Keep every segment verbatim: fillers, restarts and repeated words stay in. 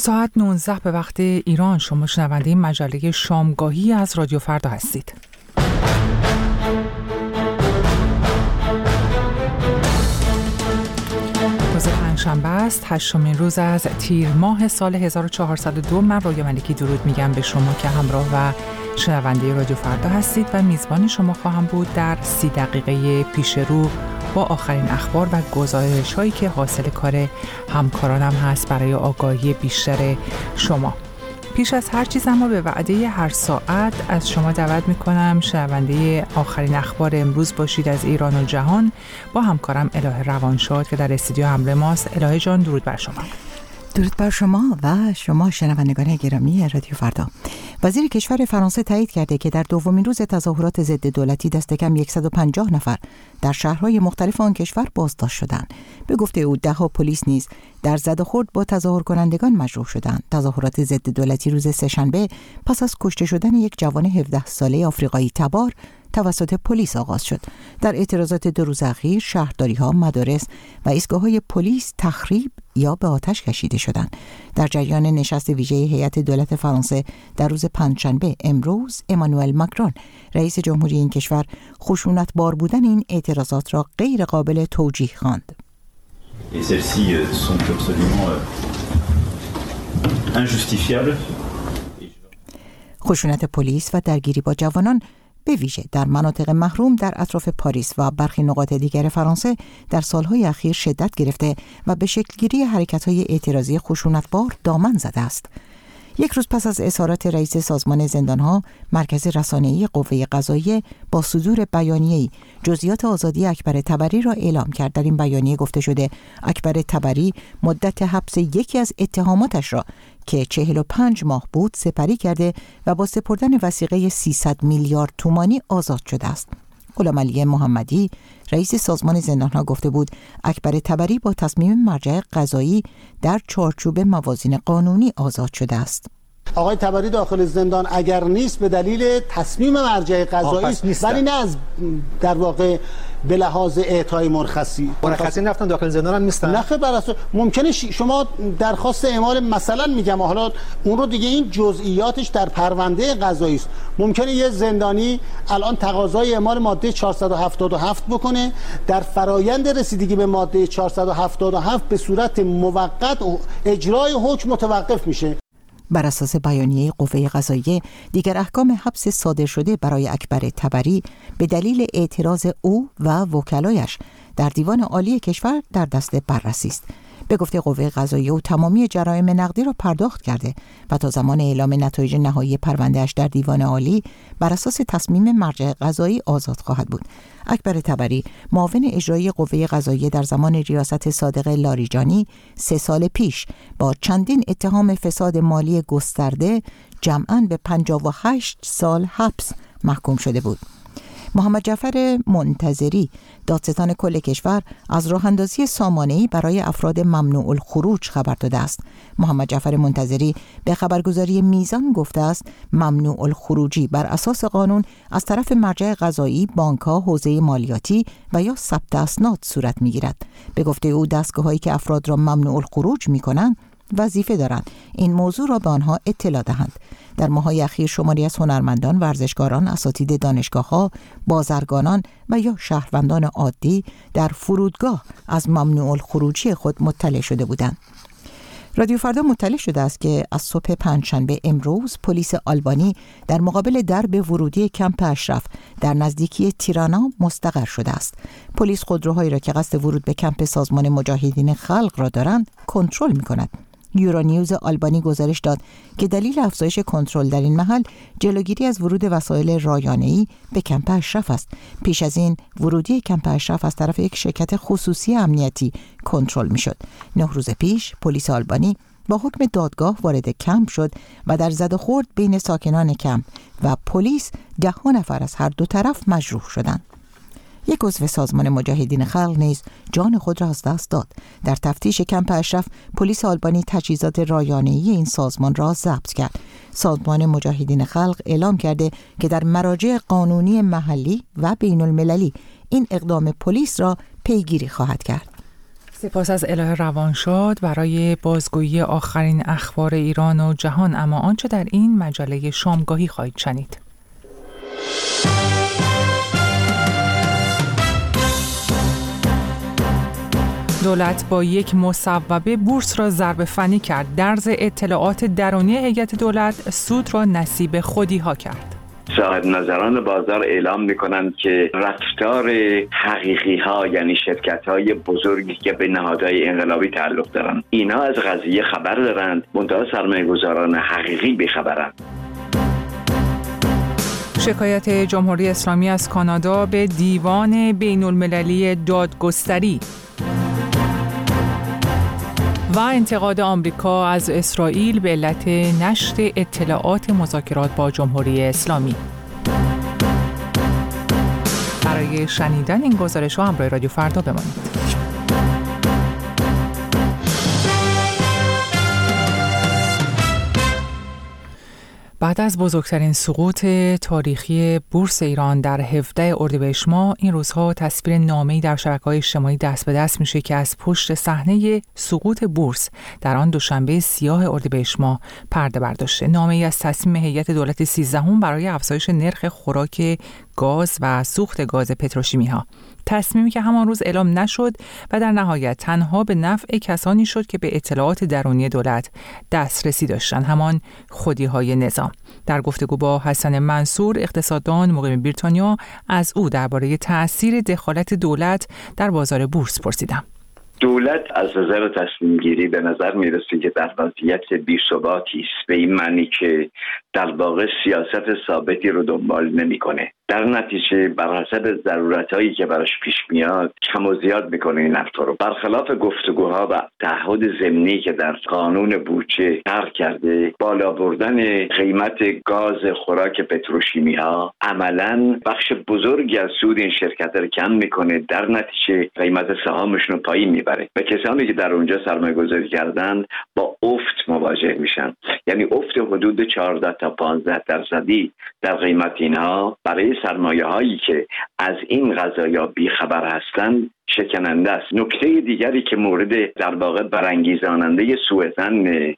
ساعت نوزده به وقت ایران. شما شنونده مجله شامگاهی از رادیو فردا هستید. روز پنجشنبه است، هشتمین روز از تیر ماه سال هزار و چهارصد و دو. من رویا ملکی درود میگم به شما که همراه و شنونده رادیو فردا هستید و میزبان شما خواهم بود در سی دقیقه پیش رو با آخرین اخبار و گزارش هایی که حاصل کار همکارانم هست برای آگاهی بیشتر شما. پیش از هر چیز اما به وعده هر ساعت از شما دعوت میکنم شنونده آخرین اخبار امروز باشید از ایران و جهان با همکارم الهه روانشاد که در استودیو همراه ماست. الهه جان درود بر شما. درود بر شما و شما شنوندگان گرامی رادیو فردا. وزیر کشور فرانسه تایید کرده که در دومین روز تظاهرات ضد دولتی دست کم صد و پنجاه نفر در شهرهای مختلف آن کشور بازداشت شدند. به گفته او ده‌ها پلیس نیز در زد و خورد با تظاهر کنندگان مجروح شدند. تظاهرات ضد دولتی روز سه‌شنبه پس از کشته شدن یک جوان هفده ساله آفریقایی تبار توسط پلیس آغاز شد. در اعتراضات دو روز اخیر شهرداری‌ها، مدارس و ایستگاه‌های پلیس تخریب یا به آتش کشیده شدند. در جریان نشست ویژه هیئت دولت فرانسه در روز پنجشنبه امروز امانوئل ماکرون رئیس جمهوری این کشور خشونت‌بار بودن این اعتراضات را غیر قابل توجیه خواند. خشونت پلیس و درگیری با جوانان به ویژه در مناطق محروم در اطراف پاریس و برخی نقاط دیگر فرانسه در سالهای اخیر شدت گرفته و به شکلگیری حرکت‌های اعتراضی خشونتبار دامن زده است. یک روز پس از اظهارات رئیس سازمان زندان‌ها، مرکز رسانه‌ای قوه قضاییه با صدور بیانیه‌ای جزئیات آزادی اکبر طبری را اعلام کرد. در این بیانیه گفته شده اکبر طبری مدت حبس یکی از اتهاماتش را که چهل و پنج ماه بود سپری کرده و با سپردن وثیقه سیصد میلیارد تومانی آزاد شده است. غلامعلی محمدی رئیس سازمان زندان‌ها گفته بود اکبر طبری با تصمیم مرجع قضایی در چارچوب موازین قانونی آزاد شده است. آقای طبری داخل زندان اگر نیست به دلیل تصمیم مرجع قضایی است، ولی نه از در واقع به لحاظ اعطای مرخصی. مرخصی نفتن داخل زندان هم نیستن. نه خیر، بر اساس ممکنه شما درخواست اعمال مثلا میگم حالا اون رو دیگه این جزئیاتش در پرونده قضایی است. ممکنه یه زندانی الان تقاضای اعمال ماده چهارصد و هفتاد و هفت بکنه، در فرایند رسیدگی به ماده چهارصد و هفتاد و هفت به صورت موقت اجرای حکم متوقف میشه. بر اساس بیانیه قوه قضاییه دیگر احکام حبس صادر شده برای اکبر طبری به دلیل اعتراض او و وکلایش در دیوان عالی کشور در دست بررسی است. به گفته قوه قضاییه او تمامی جرایم نقدی را پرداخت کرده و تا زمان اعلام نتایج نهایی پرونده‌اش در دیوان عالی بر اساس تصمیم مرجع قضایی آزاد خواهد بود. اکبر طبری معاون اجرایی قوه قضاییه در زمان ریاست صادق لاریجانی سه سال پیش با چندین اتهام فساد مالی گسترده جمعاً به پنجاه و هشت سال حبس محکوم شده بود. محمد جعفر منتظری دادستان کل کشور از راه اندازی سامانه‌ای برای افراد ممنوع الخروج خبر داده است. محمد جعفر منتظری به خبرگزاری میزان گفته است ممنوع الخروجی بر اساس قانون از طرف مرجع قضایی، بانک‌ها، حوزه مالیاتی و یا ثبت اسناد صورت می‌گیرد. به گفته او دستگاه‌هایی که افراد را ممنوع الخروج می‌کنند وظیفه دارند این موضوع را به آنها اطلاع دهند. در ماه‌های اخیر شماری از هنرمندان، ورزشکاران، اساتید دانشگاه‌ها، بازرگانان و یا شهروندان عادی در فرودگاه از ممنوع الخروجی خود مطلع شده بودند. رادیو فردا مطلع شده است که از صبح پنجشنبه امروز پلیس آلبانی در مقابل درب ورودی کمپ اشرف در نزدیکی تیرانا مستقر شده است. پلیس خودروهایی را که قصد ورود به کمپ سازمان مجاهدین خلق را دارند کنترل می‌کند. یورونیوز آلبانی گزارش داد که دلیل افزایش کنترل در این محل جلوگیری از ورود وسایل رایانه‌ای به کمپ اشرف است. پیش از این ورودی کمپ اشرف از طرف یک شرکت خصوصی امنیتی کنترل می‌شد. نه روز پیش پلیس آلبانی با حکم دادگاه وارد کمپ شد و در زد و خورد بین ساکنان کمپ و پلیس ده نفر از هر دو طرف مجروح شدند. یک عضو سازمان مجاهدین خلق نیز جان خود را از دست داد. در تفتیش کمپ اشرف پلیس آلبانی تجهیزات رایانه‌ای این سازمان را ضبط کرد. سازمان مجاهدین خلق اعلام کرده که در مراجع قانونی محلی و بین المللی این اقدام پلیس را پیگیری خواهد کرد. سپاس از اله روانشاد برای بازگویی آخرین اخبار ایران و جهان. اما آنچه در این مجله شامگاهی خواهید شنید: دولت با یک مصوبه بورس را ضربه فنی کرد. درز اطلاعات درونی هیئت دولت سود را نصیب خودی ها کرد. صاحب نظران بازار اعلام میکنند که رفتار حقیقی ها، یعنی شرکت های بزرگی که به نهادهای انقلابی تعلق دارند، اینا از قضیه خبر دارند، منتها سرمایه گذاران حقیقی بیخبرند. شکایت جمهوری اسلامی از کانادا به دیوان بین المللی دادگستری و انتقاد آمریکا از اسرائیل به علت نشر اطلاعات مذاکرات با جمهوری اسلامی. برای شنیدن این گزارش‌ها همراه رادیو فردا بمانید. بعد از بزرگترین سقوط تاریخی بورس ایران در هفده اردیبهشت ماه، این روزها تصویر نامه‌ای در شبکه‌های اجتماعی دست به دست میشه که از پشت صحنه سقوط بورس در آن دوشنبه سیاه اردیبهشت ماه پرده برداشته. نامه‌ای از تصمیم هیئت دولت سیزدهم برای افزایش نرخ خوراک گاز و سوخت گاز پتروشیمی‌ها، تصمیمی که همان روز اعلام نشد و در نهایت تنها به نفع کسانی شد که به اطلاعات درونی دولت دسترسی داشتند، همان خودی‌های نظام. در گفتگو با حسن منصور، اقتصاددان مقیم بریتانیا، از او درباره تأثیر دخالت دولت در بازار بورس پرسیدم. دولت از نظر تصمیم گیری به نظر میرسه که در وضعیت بی‌ثباتی است، به این معنی که در واقع سیاست ثابتی رو دنبال نمیکنه. در نتیجه بر حسب ضرورتایی که براش پیش میاد کم و زیاد میکنه این افکار رو. برخلاف گفتگوها و تعهد ضمنی که در قانون بودجه طرح کرده، بالا بردن قیمت گاز خوراک پتروشیمی ها عملاً بخش بزرگی از سود این شرکت رو کم میکنه، در نتیجه قیمت سهامشون رو پایین میبره و کسانی که در اونجا سرمایه گذاری کردن با افت مواجه میشن. یعنی افت حدود چهارده تا پانزده درصدی در قیمت اینها برای سرمایه هایی که از این قضایا بیخبر هستند شکننده است. نکته دیگری که مورد در واقع برانگیزاننده سوء ظن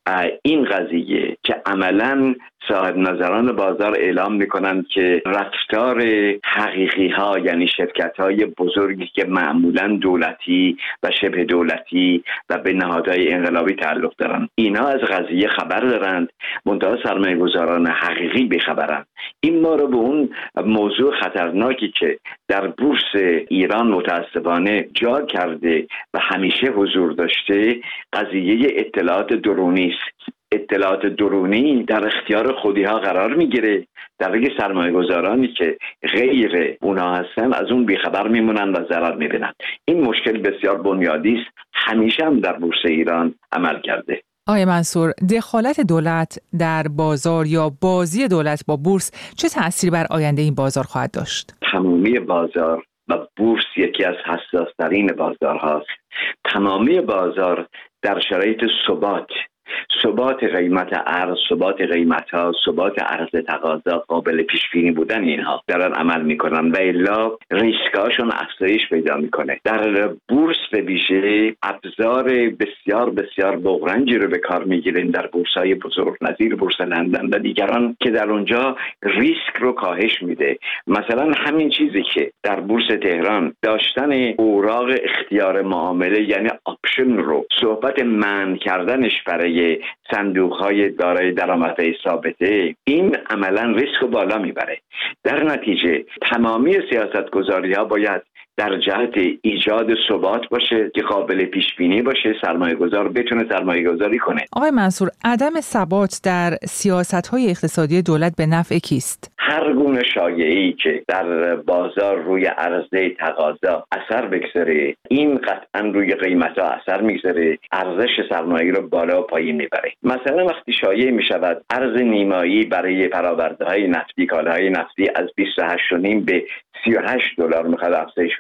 این قضیه که عملاً صاحب نظران بازار اعلام میکنند که رفتار حقیقی ها، یعنی شرکت های بزرگی که معمولاً دولتی و شبه دولتی و به نهادهای انقلابی تعلق دارند، اینا از قضیه خبر دارند، منتها سرمایه گذاران حقیقی بیخبرند. این ما رو به اون موضوع خطرناکی که در بورس ایران متاسفانه جا کرده و همیشه حضور داشته، قضیه اطلاعات درونی است. اطلاعات درونی در اختیار خودی‌ها قرار میگیره، در حالی که سرمایه گذارانی که غیر اونا هستن از اون بیخبر میمونن و ضرر میبینن. این مشکل بسیار بنیادی است، همیشه هم در بورس ایران عمل کرده. آقای منصور، دخالت دولت در بازار یا بازی دولت با بورس چه تأثیری بر آینده این بازار خواهد داشت؟ تمامی بازار و بورس یکی از حساس‌ترین بازارهاست. تمامی بازار در شرایط ثبات ثبات قیمت ارز، ثبات قیمت ها، ثبات عرضه تقاضا، قابل پیش بینی بودن اینها دارن عمل میکنن و الا ریسک هاشون افزایش پیدا میکنه. در بورس به ویژه ابزار بسیار بسیار بغرنجی رو به کار میگیرن در بورس های بزرگ نظیر بورس لندن و دیگران که در اونجا ریسک رو کاهش میده. مثلا همین چیزی که در بورس تهران داشتن اوراق اختیار معامله یعنی آپشن رو صحبت منع کردنش برای صندوق‌های دارای درآمدهای ثابته، این عملاً ریسک رو بالا میبره. در نتیجه تمامی سیاست‌گذاری‌ها باید در جهت ایجاد ثبات باشه که قابل پیش بینی باشه، سرمایه گذار بتونه سرمایه گذاری کنه. آقای منصور، عدم ثبات در سیاست‌های اقتصادی دولت به نفع کیست؟ هر گونه شایعه‌ای که در بازار روی عرضه تقاضا اثر بگذاره، این قطعاً روی قیمت‌ها اثر میگذاره، ارزش سرمایه رو بالا و پایین میبره. مثلا وقتی شایع میشود ارز نیمایی برای فرآورده‌های نفتی، کالاهای نفتی از بیست و هشت و نیم به سی و هشت دلار میخواد افزایش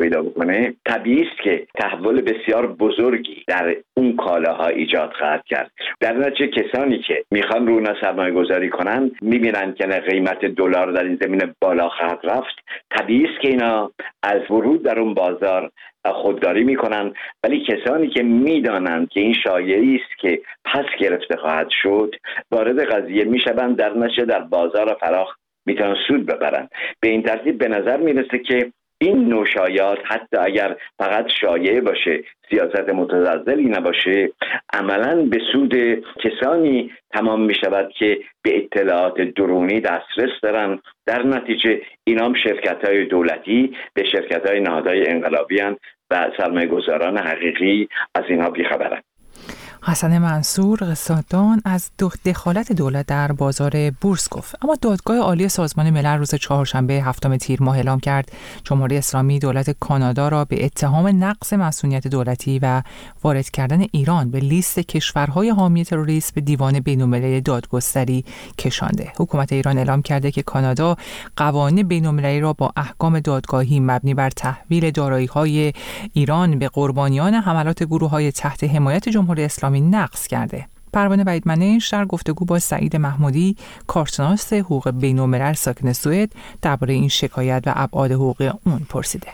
پیدا بکنه، طبیعی است که تحول بسیار بزرگی در اون کالاها ایجاد خواهد کرد. در نتیجه کسانی که میخوان رو اونا سرمایه گذاری کنن میبینن که قیمت دلار در این زمینه بالا خواهد رفت. طبیعی است که اینا از ورود در اون بازار خودداری میکنن، ولی کسانی که میدانند که این شایعی است که پس گرفته خواهد شد وارد قضیه میشوند، در نتیجه در بازار فراخ میتونن سود ببرن. به این ترتیب به نظر میرسه که این نوع شایعات حتی اگر فقط شایعه باشه، سیاست متزلزلی نباشه، عملاً به سود کسانی تمام می شود که به اطلاعات درونی دسترس دارن. در نتیجه اینام شرکت‌های دولتی به شرکت‌های نهادهای انقلابی هستند و سرمایه گذاران حقیقی از اینها بیخبرند. حسن منصور قصادان از دخالت دولت در بازار بورس گفت. اما دادگاه عالی سازمان ملل روز چهارشنبه هفتم تیر ماه اعلام کرد جمهوری اسلامی دولت کانادا را به اتهام نقض مسئولیت دولتی و وارد کردن ایران به لیست کشورهای حامی تروریسم به دیوان بین‌المللی دادگستری کشانده. حکومت ایران اعلام کرده که کانادا قوانین بین‌المللی را با احکام دادگاهی مبنی بر تحویل دارایی‌های ایران به قربانیان حملات گروه‌های تحت حمایت جمهوری اسلامی نقض کرده. پروانه وحیدمنش در گفتگو با سعید محمودی کارشناس حقوق بین‌الملل ساکن سوئد درباره این شکایت و ابعاد حقوقی اون پرسیده.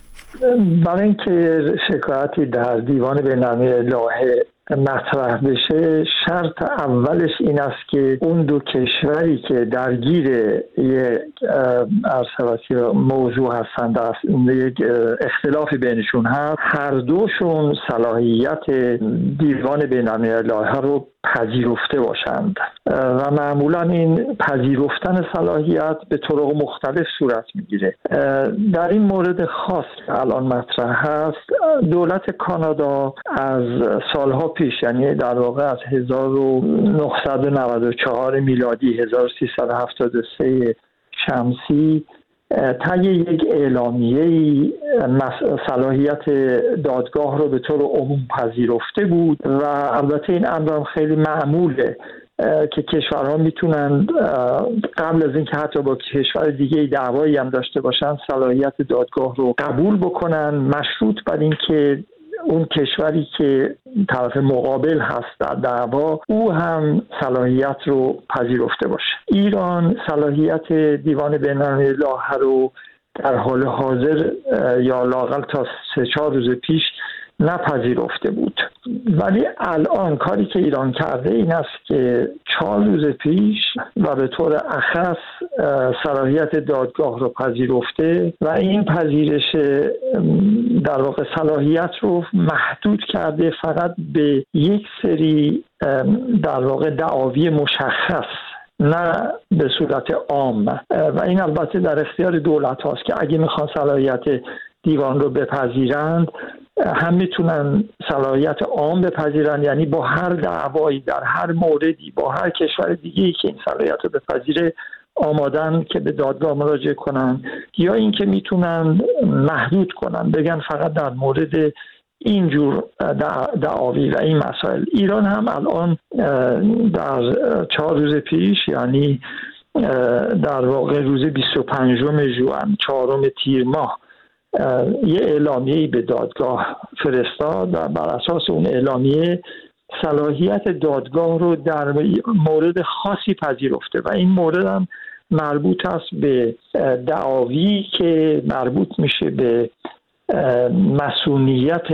برای اینکه شکایتی در دیوان بین‌المللی لاحه مطرح بشه، شرط اولش این است که اون دو کشوری که درگیر یک ارتباطی موضوع هستند، یک اختلافی بینشون هست، هر دوشون صلاحیت دیوان بین‌المللی لاحه رو پذیرفته باشند و معمولا این پذیرفتن صلاحیت به طرق مختلف صورت میگیره. در این مورد خاص که الان مطرح هست، دولت کانادا از سالها پیش، یعنی در واقع از هزار و نهصد و نود و چهار میلادی هزار و سیصد و هفتاد و سه شمسی، طی یک اعلامیه صلاحیت دادگاه رو به طور عموم پذیرفته بود و البته این امر خیلی معموله که کشورها میتونن قبل از اینکه حتی با کشور دیگه دعوایی هم داشته باشن صلاحیت دادگاه رو قبول بکنن، مشروط بر اینکه اون کشوری که طرف مقابل هست در دعوا او هم صلاحیت رو پذیرفته باشه. ایران صلاحیت دیوان بین‌المللی لاحه رو در حال حاضر یا لااقل تا سه چهار روز پیش نپذیرفته بود، ولی الان کاری که ایران کرده این است که چهار روز پیش و به طور اخص صلاحیت دادگاه رو پذیرفته و این پذیرش در واقع صلاحیت رو محدود کرده فقط به یک سری در واقع دعاوی مشخص، نه به صورت عام. و این البته در اختیار دولت هاست که اگه میخوان صلاحیت دیوان رو بپذیرند هم میتونن صلاحیت عام بپذیرن، یعنی با هر دعوایی در هر موردی با هر کشور دیگه‌ای که این صلاحیت رو بپذیره آمادن که به دادگاه مراجعه کنن، یا اینکه میتونن محدود کنن، بگن فقط در مورد اینجور دعاوی و این مسائل. ایران هم الان در چهار روز پیش، یعنی در واقع روز بیست و پنجم ژوئن چهارم تیر ماه، یه اعلامیه‌ای به دادگاه فرستاد و بر اساس اون اعلامیه صلاحیت دادگاه رو در مورد خاصی پذیرفته و این مورد هم مربوط است به دعاوی که مربوط میشه به مسئولیت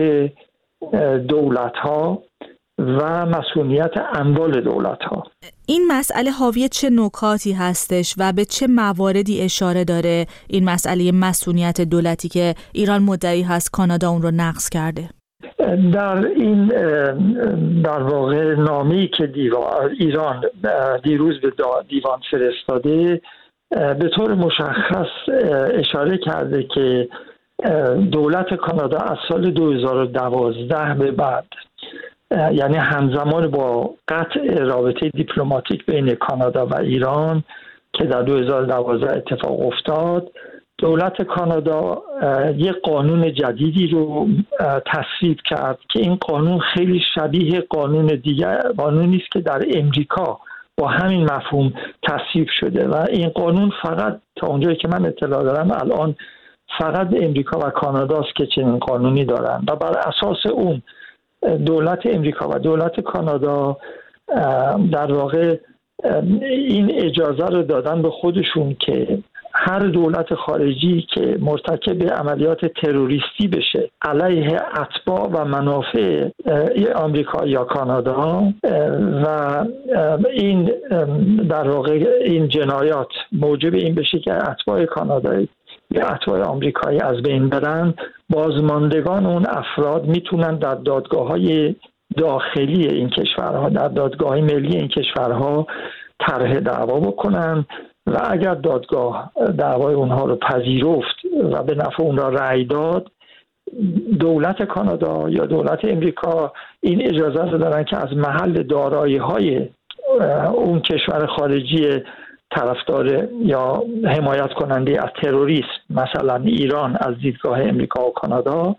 دولت‌ها و مسئولیت اموال دولت‌ها. این مسئله حاوی چه نکاتی هستش و به چه مواردی اشاره داره این مسئله مسئولیت دولتی که ایران مدعی هست کانادا اون رو نقض کرده؟ در این در واقع نامه‌ای که دیوان ایران دیروز به دیوان فرستاده به طور مشخص اشاره کرده که دولت کانادا از سال دو هزار و دوازده به بعد، یعنی همزمان با قطع رابطه دیپلماتیک بین کانادا و ایران که در دو هزار و دوازده اتفاق افتاد، دولت کانادا یک قانون جدیدی رو تصویب کرد که این قانون خیلی شبیه قانون دیگر قانونی است که در امریکا با همین مفهوم تصویب شده و این قانون فقط تا اونجایی که من اطلاع دارم الان فقط امریکا و کاناداست که چنین قانونی دارن و بر اساس اون دولت امریکا و دولت کانادا در واقع این اجازه رو دادن به خودشون که هر دولت خارجی که مرتکب عملیات تروریستی بشه علیه اتباع و منافع آمریکا یا کانادا و این در واقع این جنایات موجب این بشه که اتباع کانادایی یا اتباع آمریکایی از بین برن، بازماندگان اون افراد میتونن در دادگاه‌های داخلی این کشورها، در دادگاه ملی این کشورها طرح دعوا بکنن و اگر دادگاه دعوای اونها رو پذیرفت و به نفع اون را رأی داد، دولت کانادا یا دولت امریکا این اجازه رو دارن که از محل دارایی‌های اون کشور خارجی طرفدار یا حمایت کننده از تروریسم، مثلا ایران، از دیدگاه امریکا و کانادا،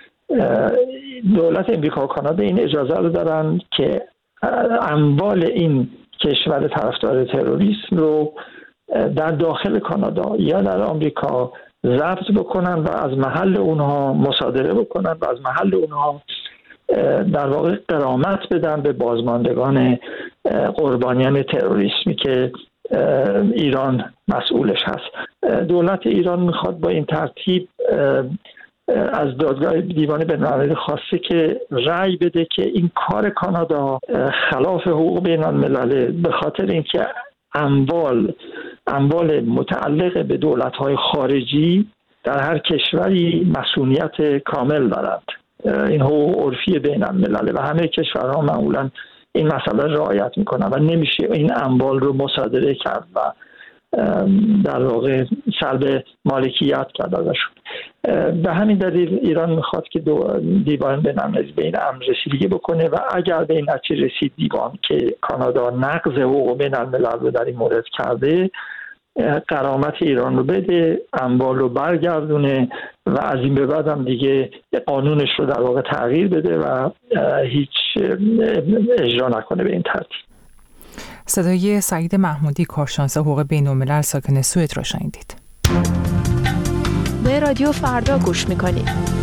دولت امریکا و کانادا این اجازه رو دارن که اموال این کشور طرفدار تروریسم رو در داخل کانادا یا در آمریکا ضبط بکنن و از محل اونها مصادره بکنن و از محل اونها در واقع غرامت بدن به بازماندگان قربانیان تروریسمی که ایران مسئولش هست. دولت ایران میخواد با این ترتیب از دادگاه دیوان بین‌المللی خواسته که رأی بده که این کار کانادا خلاف حقوق بین‌المللی به خاطر اینکه اموال اموال متعلق به دولت‌های خارجی در هر کشوری مسئولیت کامل دارند. این حقوق عرفی بین‌المللی و همه کشورها معمولاً این مسئله رعایت میکنن و نمیشه این اموال رو مصادره کرد و در واقع سلب مالکیت کرد ازشون. به همین دلیل ایران میخواد که دیوان بین‌المللی به این امر رسیدگی بکنه و اگر به این نتیجه رسید دیوان که کانادا نقض حقوق بین‌الملل رو در این مورد کرده، غرامت ایران رو بده، اموال رو برگردونه و از این به بعد هم دیگه قانونش رو در واقع تغییر بده و هیچ اجرا نکنه به این ترتیب. صدای سعید محمودی، کارشناس حقوق بین‌الملل ساکن سوئد را شنیدید. به رادیو فردا گوش میکنید.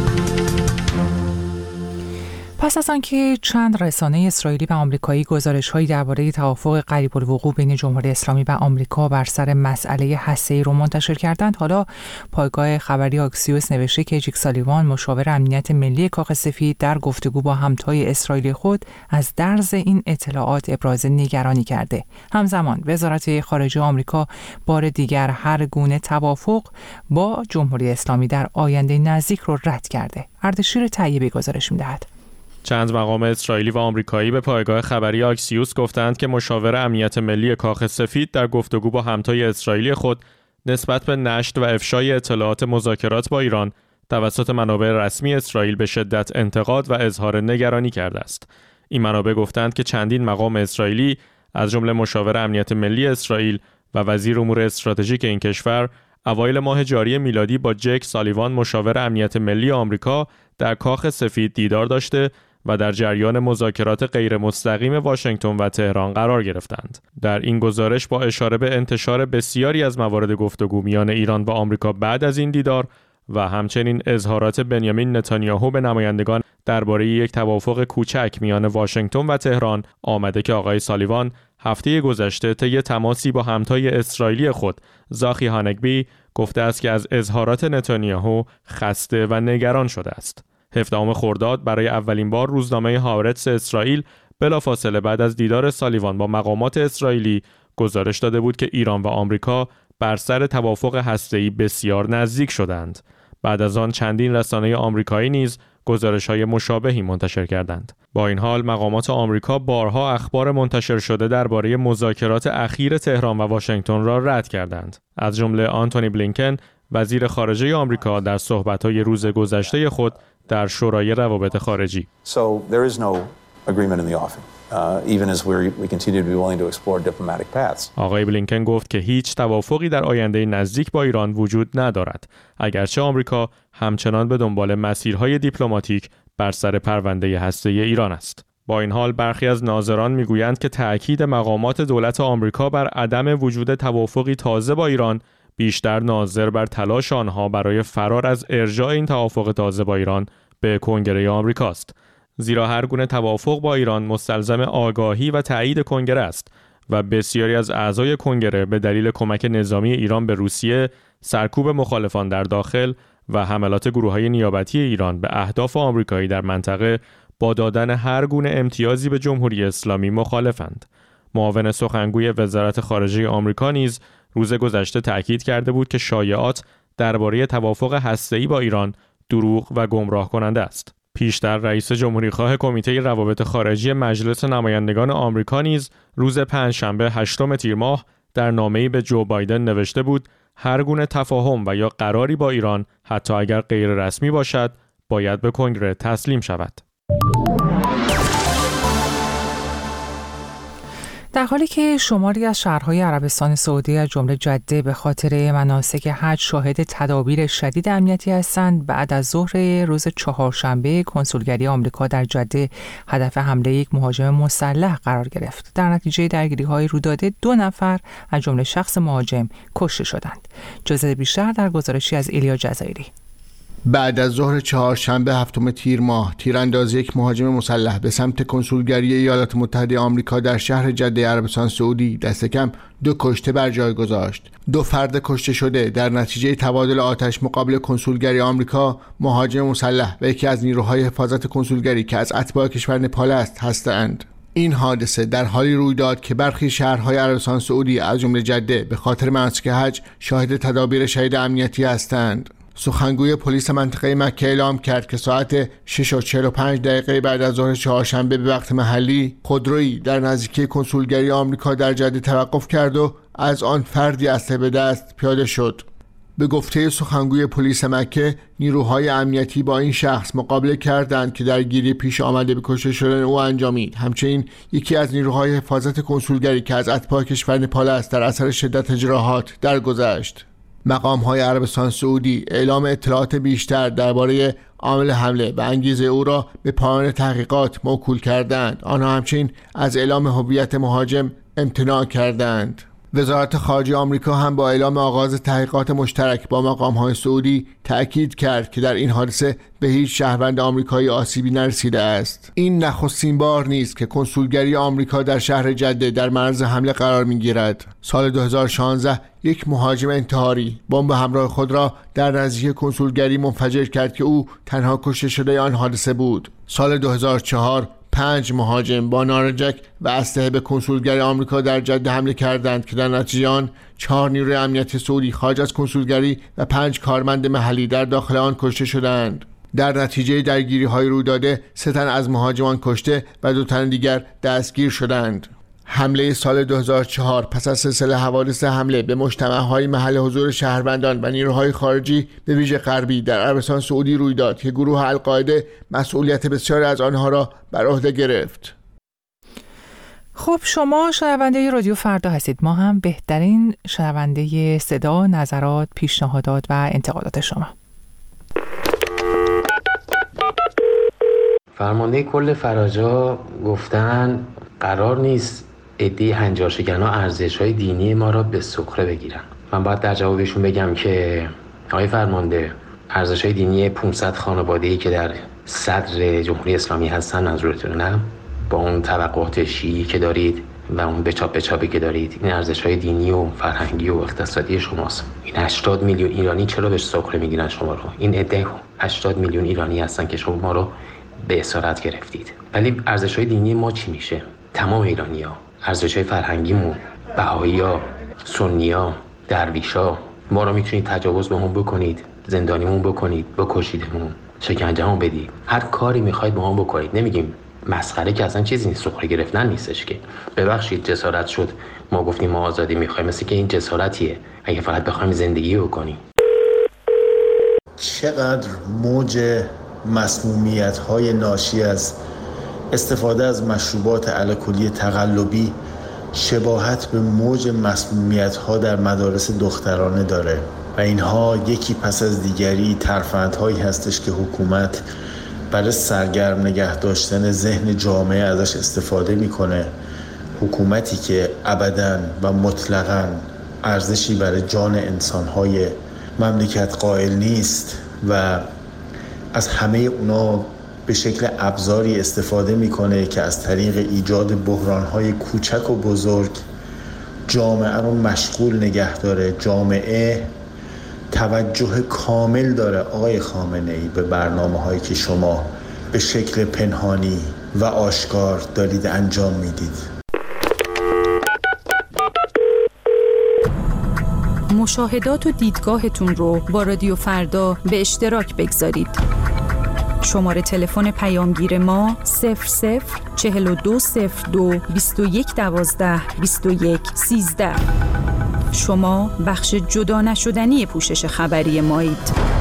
پس از آنکه چند رسانه اسرائیلی و آمریکایی گزارش‌هایی درباره توافق قریب الوقوع بین جمهوری اسلامی و آمریکا بر سر مسئله هسته‌ای را منتشر کردند، حالا پایگاه خبری آکسیوس نوشته که جیک سالیوان، مشاور امنیت ملی کاخ سفید، در گفتگو با همتای اسرائیلی خود از درز این اطلاعات ابراز نگرانی کرده. همزمان وزارت خارجه آمریکا بار دیگر هر گونه توافق با جمهوری اسلامی در آینده نزدیک را رد کرده. اردشیر طیبی گزارش می‌دهد. چند مقام اسرائیلی و آمریکایی به پایگاه خبری آکسیوس گفتند که مشاور امنیت ملی کاخ سفید در گفتگو با همتای اسرائیلی خود نسبت به نشر و افشای اطلاعات مذاکرات با ایران توسط منابع رسمی اسرائیل به شدت انتقاد و اظهار نگرانی کرده است. این منابع گفتند که چندین مقام اسرائیلی از جمله مشاور امنیت ملی اسرائیل و وزیر امور استراتژیک این کشور اوایل ماه جاری میلادی با جک سالیوان، مشاور امنیت ملی آمریکا، در کاخ سفید دیدار داشته و در جریان مذاکرات غیر مستقیم واشنگتن و تهران قرار گرفتند. در این گزارش با اشاره به انتشار بسیاری از موارد گفتگو میان ایران و آمریکا بعد از این دیدار و همچنین اظهارات بنیامین نتانیاهو به نمایندگان درباره یک توافق کوچک میان واشنگتن و تهران آمده که آقای سالیوان هفته گذشته طی تماسی با همتای اسرائیلی خود زاخی هانگبی گفته است که از اظهارات نتانیاهو خسته و نگران شده است. هفدهم خرداد برای اولین بار روزنامه هارتس اسرائیل بلافاصله بعد از دیدار سالیوان با مقامات اسرائیلی گزارش داده بود که ایران و آمریکا بر سر توافق هسته‌ای بسیار نزدیک شدند. بعد از آن چندین رسانه آمریکایی نیز گزارش‌های مشابهی منتشر کردند. با این حال مقامات آمریکا بارها اخبار منتشر شده درباره مذاکرات اخیر تهران و واشنگتن را رد کردند. از جمله آنتونی بلینکن، وزیر خارجه آمریکا، در صحبت‌های روز گذشته خود در شورای روابط خارجی. So there is no agreement in the offing, uh, even as we continue to be willing to explore diplomatic paths. آقای بلینکن گفت که هیچ توافقی در آینده نزدیک با ایران وجود ندارد، اگرچه آمریکا همچنان به دنبال مسیرهای دیپلماتیک بر سر پرونده هسته‌ای ایران است. با این حال برخی از ناظران میگویند که تأکید مقامات دولت آمریکا بر عدم وجود توافقی تازه با ایران بیشتر ناظر بر تلاش آنها برای فرار از ارجاع این توافق تازه با ایران به کنگره آمریکاست. زیرا هر گونه توافق با ایران مستلزم آگاهی و تایید کنگره است و بسیاری از اعضای کنگره به دلیل کمک نظامی ایران به روسیه، سرکوب مخالفان در داخل و حملات گروه‌های نیابتی ایران به اهداف آمریکایی در منطقه با دادن هر گونه امتیازی به جمهوری اسلامی مخالفند. معاون سخنگوی وزارت خارجه آمریکا نیز روز گذشته تأکید کرده بود که شایعات درباره توافق هسته‌ای با ایران دروغ و گمراه کننده است. پیشتر رئیس جمهوری‌خواه کمیته روابط خارجی مجلس نمایندگان آمریکا نیز روز پنجشنبه هشتم تیر ماه در نامه‌ای به جو بایدن نوشته بود هر گونه تفاهم و یا قراری با ایران حتی اگر غیر رسمی باشد باید به کنگره تسلیم شود. در حالی که شماری از شهرهای عربستان سعودی از جمله جده به خاطر مناسک حج شاهد تدابیر شدید امنیتی هستند، بعد از ظهر روز چهارشنبه کنسولگری آمریکا در جده هدف حمله یک مهاجم مسلح قرار گرفت. در نتیجه درگیری‌های رویداده دو نفر از جمله شخص مهاجم کشته شدند. جزئیات بیشتر در گزارشی از ایلیا جزایری. بعد از ظهر چهارشنبه هفتم تیر ماه تیراندازی یک مهاجم مسلح به سمت کنسولگری ایالات متحده آمریکا در شهر جده عربستان سعودی دست کم دو کشته بر جای گذاشت. دو فرد کشته شده در نتیجه تبادل آتش مقابل کنسولگری آمریکا، مهاجم مسلح و یکی از نیروهای حفاظت کنسولگری که از اتباع کشور نپال است هستند. این حادثه در حالی روی داد که برخی شهرهای عربستان سعودی از جمله جده به خاطر مناسک حج شاهد تدابیر شدید امنیتی هستند. سخنگوی پلیس منطقه مکه اعلام کرد که ساعت شش و چهل و پنج دقیقه بعد از ظهر چهارشنبه به وقت محلی خودرویی در نزدیکی کنسولگری آمریکا در جده توقف کرد و از آن فردی اسلحه به دست پیاده شد. به گفته سخنگوی پلیس مکه، نیروهای امنیتی با این شخص مقابله کردند که درگیری پیش آمده به کشته شدن او انجامید. همچنین یکی از نیروهای حفاظت کنسولگری که از اتباع کشور نپال است در اثر شدت اجراحات درگذشت. مقام‌های عربستان سعودی اعلام اطلاعات بیشتر درباره عامل حمله و انگیزه او را به پایان تحقیقات موکول کردند. آنها همچنین از اعلام هویت مهاجم امتناع کردند. وزارت خارجه آمریکا هم با اعلام آغاز تحقیقات مشترک با مقام‌های سعودی تأکید کرد که در این حادثه به هیچ شهروند آمریکایی آسیبی نرسیده است. این نخستین بار نیست که کنسولگری آمریکا در شهر جده در معرض حمله قرار می‌گیرد. سال دو هزار و شانزده یک مهاجم انتحاری بمب همراه خود را در نزدیکی کنسولگری منفجر کرد که او تنها کشته شده آن حادثه بود. سال دو هزار و چهار پنج مهاجم با نارنجک و اسلحه به کنسولگری آمریکا در جده حمله کردند که در نتیجه آن چهار نیروی امنیتی سعودی خارج از کنسولگری و پنج کارمند محلی در داخل آن کشته شدند. در نتیجه درگیری‌های روی داده سه تن از مهاجمان کشته و دو تن دیگر دستگیر شدند. حمله سال دو هزار و چهار پس از سلسله حوادث حمله به مجتمع‌های محل حضور شهروندان و نیروهای خارجی به ویژه غربی در عربستان سعودی روی داد که گروه القاعده مسئولیت بسیاری از آنها را بر عهده گرفت. خب شما شنونده رادیو فردا هستید. ما هم بهترین شنونده صدا، نظرات، پیشنهادات و انتقادات شما. فرمانده کل فراجا گفتن قرار نیست عده‌ای هنجارشکن‌ها ارزش‌های دینی ما را به سخره بگیرن. من باید در جوابشون بگم که آقای فرمانده، ارزش‌های دینی پانصد خانواده‌ای که در صدر جمهوری اسلامی هستن منظورتونه، نه؟ با اون توقعات شیعی که دارید و اون بچاپ بچاپی که دارید، این ارزش‌های دینی و فرهنگی و اقتصادی شماست. این هشتاد میلیون ایرانی چرا به سخره میگیرن شما رو؟ این عده هشتاد میلیون ایرانی هستن که شما ما رو به اسارت گرفتید. ولی ارزش‌های دینی ما چی میشه؟ تمام ایرانی‌ها، ارزش‌های فرهنگیمون، بهائی‌ها، سنی‌ها، درویش‌ها، ما رو میتونید تجاوز به هم بکنید، زندانیمون بکنید، بکشیدمون، شکنجهمون بدید، هر کاری میخواید با هم بکنید. نمیگیم مسخره که اصلا چیزی نیست، سخره گرفتن نیستش که. ببخشید جسارت شد، ما گفتیم ما آزادی میخوایم، مثل که این جسارتیه اگه فقط بخوایم زندگی بکنیم. چقدر موج مسمومیت‌های ناشی از استفاده از مشروبات الکلی تقلبی شباهت به موج مسمومیت‌ها در مدارس دخترانه داره و اینها یکی پس از دیگری ترفندهایی هستش که حکومت برای سرگرم نگه داشتن ذهن جامعه ازش استفاده میکنه. حکومتی که ابداً و مطلقاً ارزشی برای جان انسان‌های مملکت قائل نیست و از همه اونا به شکل ابزاری استفاده میکنه که از طریق ایجاد بحران‌های کوچک و بزرگ جامعه رو مشغول نگه داره. جامعه توجه کامل داره آقای خامنه‌ای به برنامه‌هایی که شما به شکل پنهانی و آشکار دارید انجام میدید. مشاهدات و دیدگاهتون رو با رادیو فردا به اشتراک بگذارید. شماره تلفن پیامگیر ما صفر صفر چهل و دو صفر دو بیست و یک دوازده بیست و یک سیزده. شما بخش جدا نشدنی پوشش خبری مایید.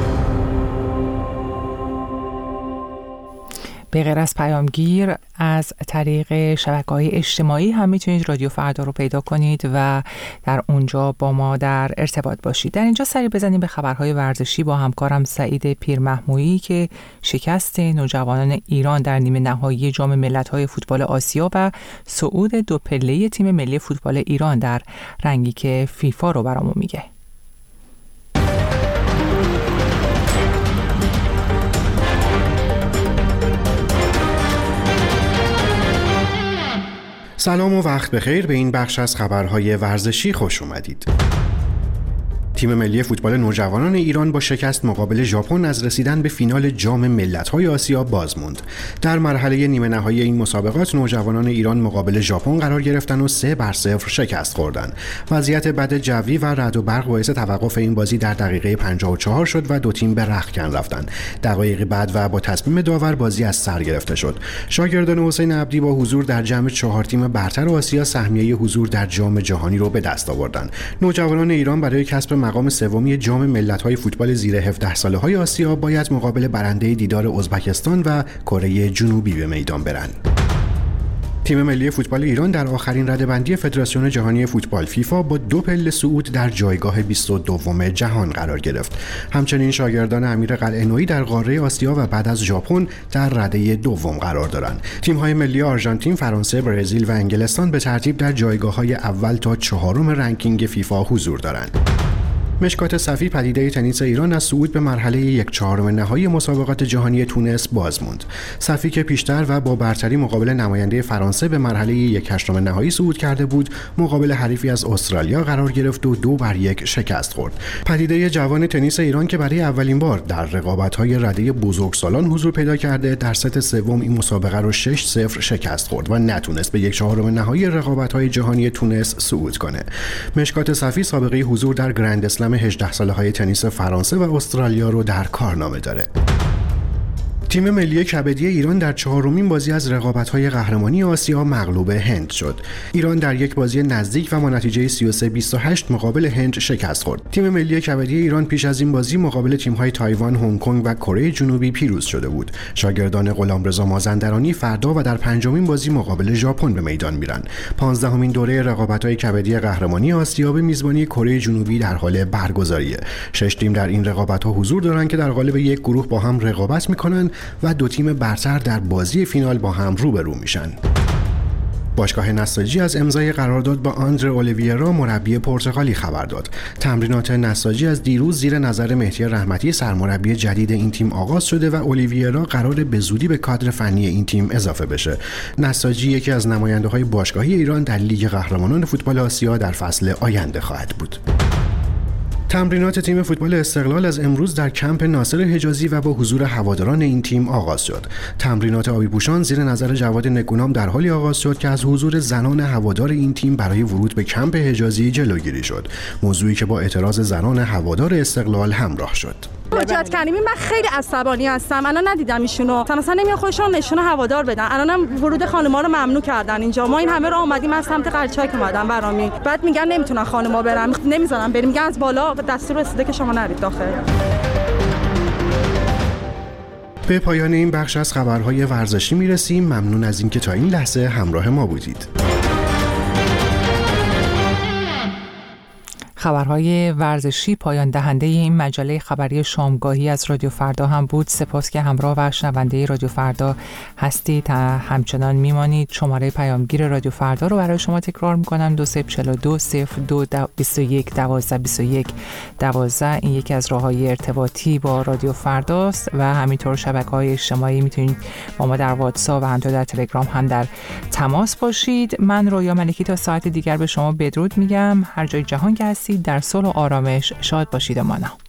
به غیر از پیامگیر، از طریق شبکه‌های اجتماعی هم میتونید رادیو فردا رو پیدا کنید و در اونجا با ما در ارتباط باشید. در اینجا سری بزنیم به خبرهای ورزشی با همکارم سعید پیرمحمودی که شکست نوجوانان ایران در نیمه نهایی جام ملت‌های فوتبال آسیا و صعود دو پله تیم ملی فوتبال ایران در رنگیک فیفا رو برامون میگه. سلام و وقت بخیر. به این بخش از خبرهای ورزشی خوش اومدید. تیم ملی فوتبال نوجوانان ایران با شکست مقابل ژاپن از رسیدن به فینال جام ملت‌های آسیا باز موند. در مرحله نیمه نهایی این مسابقات نوجوانان ایران مقابل ژاپن قرار گرفتن و سه بر صفر شکست خوردند. وضعیت بد جوی و رعد و برق باعث توقف این بازی در دقیقه پنجاه و چهار شد و دو تیم به رختکن رفتند. دقایقی بعد و با تصمیم داور بازی از سر گرفته شد. شاگردان حسین عبدی با حضور در جمع چهار تیم برتر آسیا سهمیه حضور در جام جهانی رو به دست آوردند. نوجوانان ایران برای کسب مقام سومی جام ملت‌های فوتبال زیر هفده ساله‌های آسیا باید مقابل برنده دیدار ازبکستان و کره جنوبی به میدان برند. تیم ملی فوتبال ایران در آخرین رده‌بندی فدراسیون جهانی فوتبال فیفا با دو پله صعود در جایگاه بیست و دوم جهان قرار گرفت. همچنین شاگردان امیر قلعه‌نویی در قاره آسیا و بعد از ژاپن در رده دوم قرار دارند. تیم‌های ملی آرژانتین، فرانسه، برزیل و انگلستان به ترتیب در جایگاه‌های اول تا چهارم رنکینگ فیفا حضور دارند. مشکات صفی پدیده تنیس ایران از صعود به مرحله یک چهارم نهایی مسابقات جهانی تونس باز موند. صفی که پیشتر و با برتری مقابل نماینده فرانسه به مرحله یک هشتم نهایی صعود کرده بود، مقابل حریفی از استرالیا قرار گرفت و دو بر یک شکست خورد. پدیده جوان تنیس ایران که برای اولین بار در رقابت‌های رده بزرگسالان حضور پیدا کرده، در ست سوم این مسابقه را شش صفر شکست خورد و نتونست به یک چهارم نهایی رقابت‌های جهانی تونس صعود کنه. مشکات صفی سابقه حضور در گرند اسلم هجده ساله های تنیس فرانسه و استرالیا رو در کارنامه داره. تیم ملی کبدی ایران در چهارمین بازی از رقابت‌های قهرمانی آسیا مغلوب هند شد. ایران در یک بازی نزدیک و با نتیجه سی و سه بیست و هشت مقابل هند شکست خورد. تیم ملی کبدی ایران پیش از این بازی مقابل تیم‌های تایوان، هنگ کنگ و کره جنوبی پیروز شده بود. شاگردان غلامرضا مازندرانی فردا و در پنجمین بازی مقابل ژاپن به میدان میرند. پانزدهمین دوره رقابت‌های کبدی قهرمانی آسیا به میزبانی کره جنوبی در حال برگزاریه. شش تیم در این رقابت‌ها حضور دارند که در قالب یک گروه با هم رقابت می‌کنند و دو تیم برتر در بازی فینال با هم روبرو میشن. باشگاه نساجی از امضای قرارداد با آندره اولیویرا مربی پرتغالی خبر داد. تمرینات نساجی از دیروز زیر نظر مهدی رحمتی سرمربی جدید این تیم آغاز شده و اولیویرا قرار به زودی به کادر فنی این تیم اضافه بشه. نساجی یکی از نماینده‌های باشگاهی ایران در لیگ قهرمانان فوتبال آسیا در فصل آینده خواهد بود. تمرینات تیم فوتبال استقلال از امروز در کمپ ناصر حجازی و با حضور هواداران این تیم آغاز شد. تمرینات آبی پوشان زیر نظر جواد نگونام در حالی آغاز شد که از حضور زنان هوادار این تیم برای ورود به کمپ حجازی جلوگیری شد. موضوعی که با اعتراض زنان هوادار استقلال همراه شد. حجت کریمی من خیلی عصبانی هستم. الان ندیدم ایشونو. مثلا نمیان خودشون نشونه هوادار بدن. الانم ورود خانم‌ها رو ممنوع کردن اینجا. ما این همه رو اومدیم از سمت قلچاک اومدن برامی. بعد میگن نمیتونن خانم‌ها برن. نمیذارن بریم. میگن از بالا دستور رسیده که شما نرید داخل. به پایان این بخش از خبرهای ورزشی میرسیم. ممنون از اینکه تا این لحظه همراه ما بودید. خبرهای ورزشی پایان دهنده این مجله خبری شامگاهی از رادیو فردا هم بود. سپاس که همراه و شنونده رادیو فردا هستید. همچنان میمانید. شماره پیامگیر رادیو فردا رو برای شما تکرار میکنم: دو صفر چهل و دو صفر دو بیست و یک دوازده بیست و یک دوازده. این یکی از راههای ارتباطی با رادیو فرداست و همینطور شبکه‌های اجتماعی میتونید با ما در واتساپ و همینطور در تلگرام هم در تماس باشید. من رویا ملکی تا ساعت دیگر به شما بدرود میگم. هر جای جهان که هستید در صلح و آرامش شاد باشید و مانا.